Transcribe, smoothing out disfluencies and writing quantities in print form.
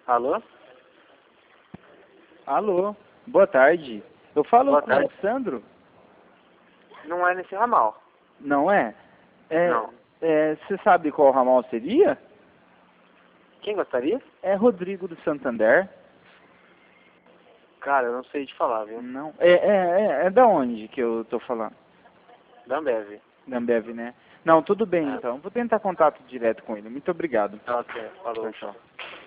Alô? Alô, boa tarde. Eu falo Boa com o tarde. Alexandro? Não é nesse ramal. Não é? Não. Você sabe qual ramal seria? Quem gostaria? É Rodrigo do Santander. Cara, eu não sei te falar, viu? Não. É da onde que eu tô falando? Da Ambev. Da Ambev, né? Não, tudo bem É. então. Vou tentar contato direto com ele. Muito obrigado. Ok, falou. Tchau, tchau.